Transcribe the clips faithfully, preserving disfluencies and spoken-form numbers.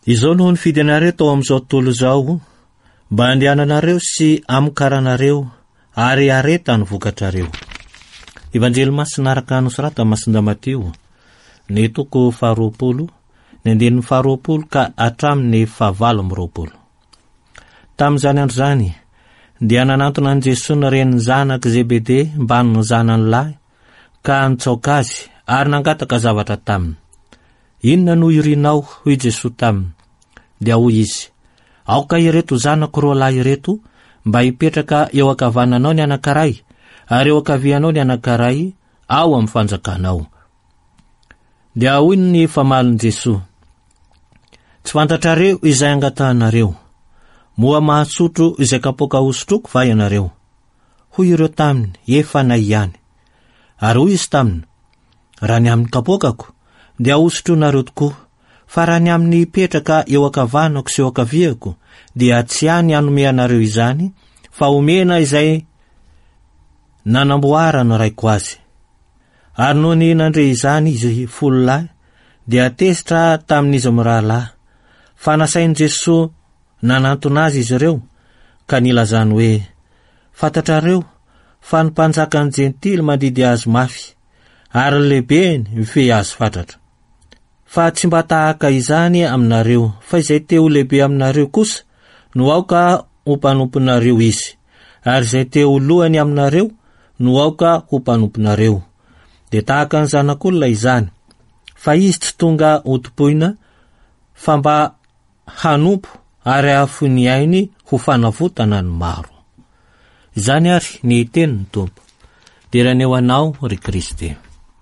Izao no nifidy anareo tao amin'izao tontolo izao mba handehananareo sy amokaranareo ary areta ny vokatrareo. Evanjely masinaraka nosorata Masinda Mateo ny toko faharoapolo ny andinin'ny faharoapolo ka hatramin'ny fahavalo amby roapolo. Tamin'izany andro zany dia nanantona an Jesosy ny reniny zanaka Zebede mba ny zanany lahy ka nitsaoka azy ary nangataka zavatra taminy. Inona no irinao, hoy Jesosy taminy. Dia hoy izy, aoka ireto zanako roa lahy ireto mba hipetraka eo ankavananao ny anankiray ary eo ankavianao ny anankiray ao amin'ny fanjakanao. Dia hoy ny famalin Jesosy, tsy fantatrareo izay angatahanareo, moa mahasotro izay kapoaka hosotroko va ianareo? Hoy ireo taminy, efa nay ihany. Ary hoy izy taminy, raha ny amin'ny kapoakako dia hosotronareo tokoa, fa raha ny amin'ny petraka eo ankavanako sy eo ankaviako dia tsy hany hanome anareo izany, fa omena izay nanamboarana raiko azy. Ary noho ny nandre izany izy folo lahy dia tesitra tamin'izy mirahalahy, fa nasain'i Jesosy nanantona azy izy ireo ka nilazany hoe, fantatrareo fa ny mpanjakan'ny jentily mandidi azy mafy ary lehibeny mifehy azy fatratra. Fa tsy mba tahaka izany aminareo, fa izay teo lehibe aminareo kosa no aoka ho mpanomponareo izy, ary izay teo lohany aminareo no aoka ho mpanomponareo. Dia tahaka ny zanak'olona izany, fa izy tsy tonga ho topoina fa mba hanompo ary hafo ny ainy ho fanavotana ny maro. Izany ary ny tenin'ny Tompo. Deraneo anao ry Kristy.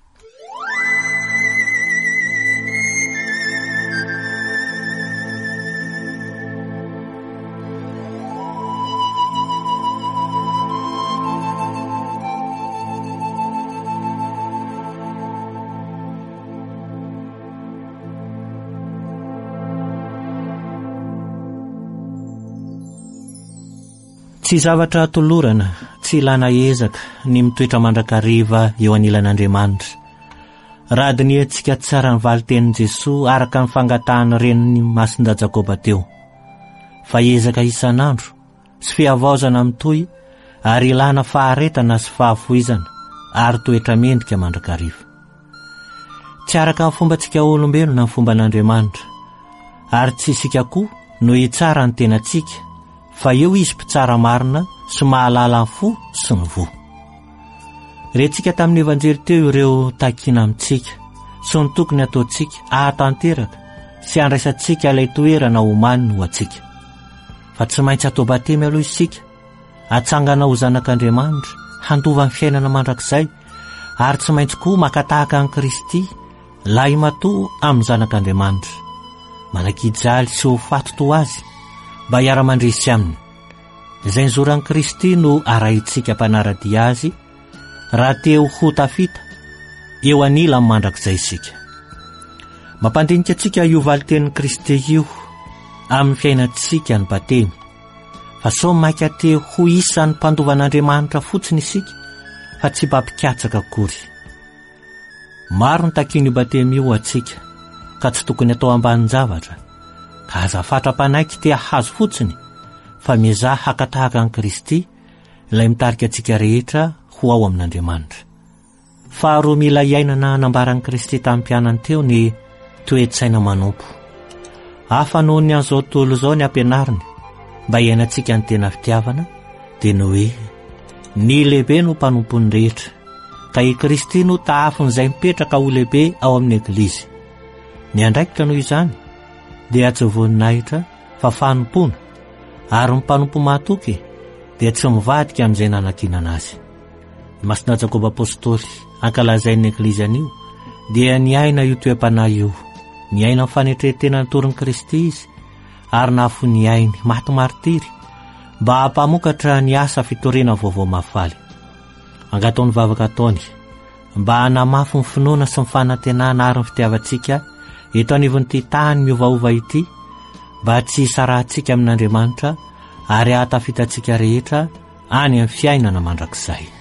Tsy zavatra tolorana, tsy ilana ezaka ny mitoetra mandrakariva eo anilan'Andriamanitra. Radiny antsika tsara ny valitenin'i Jesosy araka ny fangatahany reniny Masinda Jakoba teo. Fa ezaka isan'andro sy fihavaozana mitoy ary ilana faharetana sy fahafoizana ary toetra mendrika mandrakariva. Tsy araka ny fombantsika olombelona ny fomban'Andriamanitra, ary tsy isika koa no hitsara ny tenantsika, fa eo izy mpitsara marina sy mahalala ny fo sy ny vo. Rentsika tamin'ny evanjely teo ireo takina amintsika sy ny tokony ataontsika ahatanteraka sy andraisantsika ilay toerana omaniny ho antsika. Fa tsy maintsy atao batemy aloha isika, atsangana ho zanak'Andriamanitra, handova ny fiainana mandrakizay, ary tsy maintsy koa makatahaka an'i Kristy, lahy matoa amin'ny zanak'Andriamanitra, manakijaly sy ho faty toa azy mba hiara-mandresy aminy. Izay nizoran'i Kristy no arahitsika mpanaradia azy raha teo ho tafita eo anila amin'ny mandrakizay isika. Mampandinika antsika io valitenin'i Kristy io amin'ny fiainantsika ny batemy, fa sao maika teo ho isan'ny mpandovan'Andriamanitra fotsiny isika, fa tsy mba mpikatsaka akory. Maro ny takin'io batemy io atsika ka tsy tokony atao ambanin-javatra, ka azafatra mpanaiky te hahazo fotsiny, fa miezah hakatahaka an'i Kristy ilay mitarika antsika rehetra ho ao amin'Andriamanitra. Faharoa mila iainana nambaran'i Kristy tamin'ny mpianany teo ny toe-tsaina manompo. Hafa noho ny an'izao tontolo izao ny ampianariny mba iainantsika ny tena fitiavana dia ny hoe ny lehibe no mpanompony rehetra, ka i Kristy no tahafon'izay mipetraka ho lehibe ao amin'ny Eglizy. Ny andraikitra noho izany dia tsy voninahitra fa fanompona, ary ny mpanompo mahatoky dia tsy mivadika amin'izay nanankinana azy. Masinda Jakoba apôstôly ankalazain'ny Eglizy anio dia ny aina io toepanahy io, ny aina amin'ny fanetretena ny torin'i Kristy izy, ary nahafo ny ainy maty martiry mba hampamokatra ny asa fitorena vaovao mafaly. Angataony vavaka ataony mba hanamafy ny finoana sy ny fanantenana ary ny fitiavantsika eto anivon'ity tany miovaova ity, mba tsy hisarahantsika amin'Andriamanitra ary ahatafitantsika rehetra any amin'ny fiainana mandrakizay.